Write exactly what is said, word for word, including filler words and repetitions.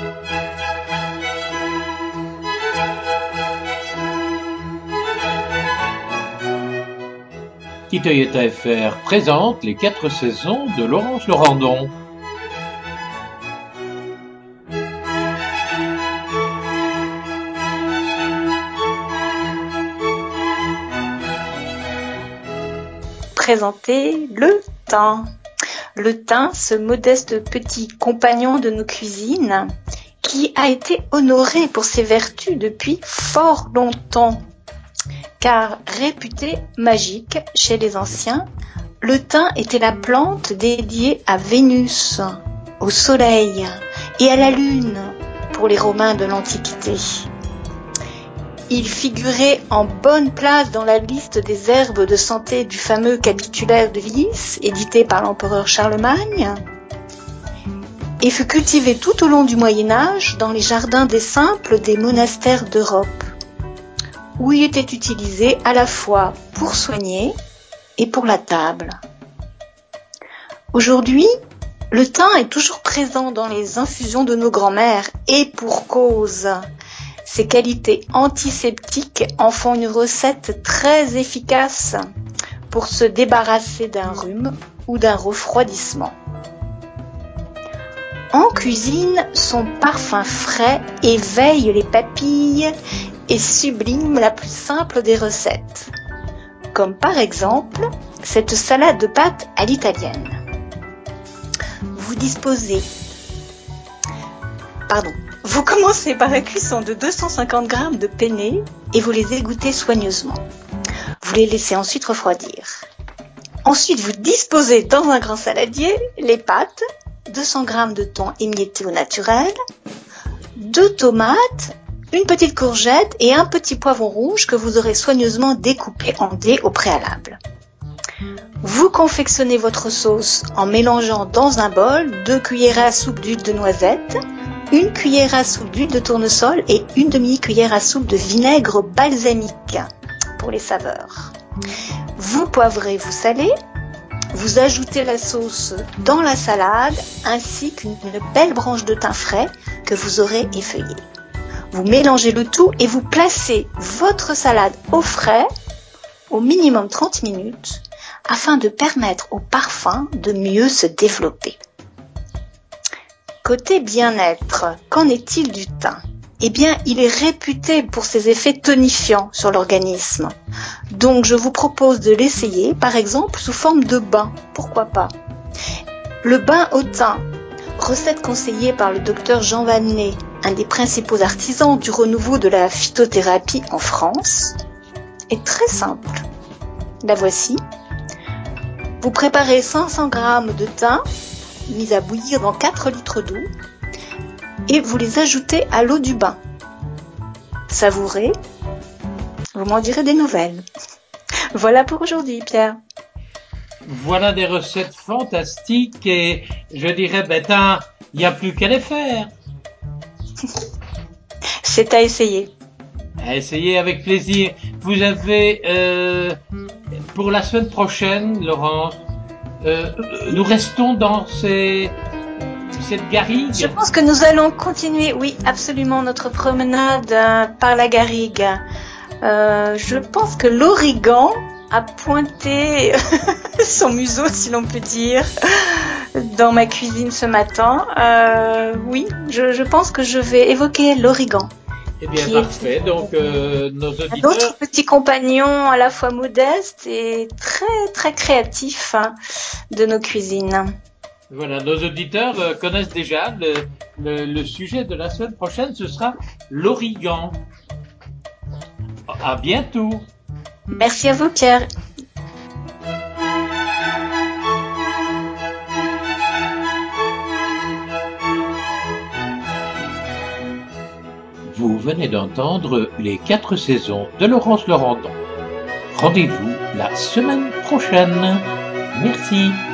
Titoyota F R présente les quatre saisons de Laurence Lorandon. Présenter le thym. Le thym, ce modeste petit compagnon de nos cuisines, qui a été honoré pour ses vertus depuis fort longtemps. Car réputé magique chez les anciens, le thym était la plante dédiée à Vénus, au soleil et à la lune pour les Romains de l'Antiquité. Il figurait en bonne place dans la liste des herbes de santé du fameux Capitulaire de Vilis, édité par l'empereur Charlemagne, et fut cultivé tout au long du Moyen-Âge dans les jardins des simples des monastères d'Europe, où il était utilisé à la fois pour soigner et pour la table. Aujourd'hui, le thym est toujours présent dans les infusions de nos grands-mères, et pour cause. Ses qualités antiseptiques en font une recette très efficace pour se débarrasser d'un rhume ou d'un refroidissement. En cuisine, son parfum frais éveille les papilles et sublime la plus simple des recettes, comme par exemple cette salade de pâtes à l'italienne. Vous disposez, pardon, vous commencez par la cuisson de deux cent cinquante grammes de penne et vous les égouttez soigneusement. Vous les laissez ensuite refroidir. Ensuite, vous disposez dans un grand saladier les pâtes, deux cents grammes de thon émietté au naturel, deux tomates, une petite courgette et un petit poivron rouge que vous aurez soigneusement découpé en dés au préalable. Vous confectionnez votre sauce en mélangeant dans un bol deux cuillères à soupe d'huile de noisette, une cuillère à soupe d'huile de tournesol et une demi-cuillère à soupe de vinaigre balsamique pour les saveurs. Vous poivrez, vous salez, vous ajoutez la sauce dans la salade ainsi qu'une belle branche de thym frais que vous aurez effeuillée. Vous mélangez le tout et vous placez votre salade au frais au minimum trente minutes afin de permettre au parfum de mieux se développer. Côté bien-être, qu'en est-il du thym ? Eh bien, il est réputé pour ses effets tonifiants sur l'organisme. Donc, je vous propose de l'essayer, par exemple, sous forme de bain. Pourquoi pas ? Le bain au thym, recette conseillée par le docteur Jean Vannet, un des principaux artisans du renouveau de la phytothérapie en France, est très simple. La voici. Vous préparez cinq cents grammes de thym, mis à bouillir dans quatre litres d'eau, et vous les ajoutez à l'eau du bain. Savourez, vous m'en direz des nouvelles. Voilà pour aujourd'hui, Pierre. Voilà des recettes fantastiques et je dirais, ben, il n'y a plus qu'à les faire. C'est à essayer. À essayer avec plaisir. Vous avez, euh, pour la semaine prochaine, Laurence, euh, nous restons dans ces, cette garrigue. Je pense que nous allons continuer, oui, absolument, notre promenade euh, par la garrigue. Euh, je pense que l'origan a pointé son museau, si l'on peut dire, dans ma cuisine ce matin. Euh, oui, je, je pense que je vais évoquer l'origan. Eh bien, parfait. Est... Donc, euh, nos auditeurs... Un autre petit compagnon à la fois modeste et très, très créatif hein, de nos cuisines. Voilà, nos auditeurs euh, connaissent déjà le, le, le sujet de la semaine prochaine, ce sera l'origan. À bientôt. Merci à vous, Pierre. Vous venez d'entendre les quatre saisons de Laurence Lorandon. Rendez-vous la semaine prochaine. Merci.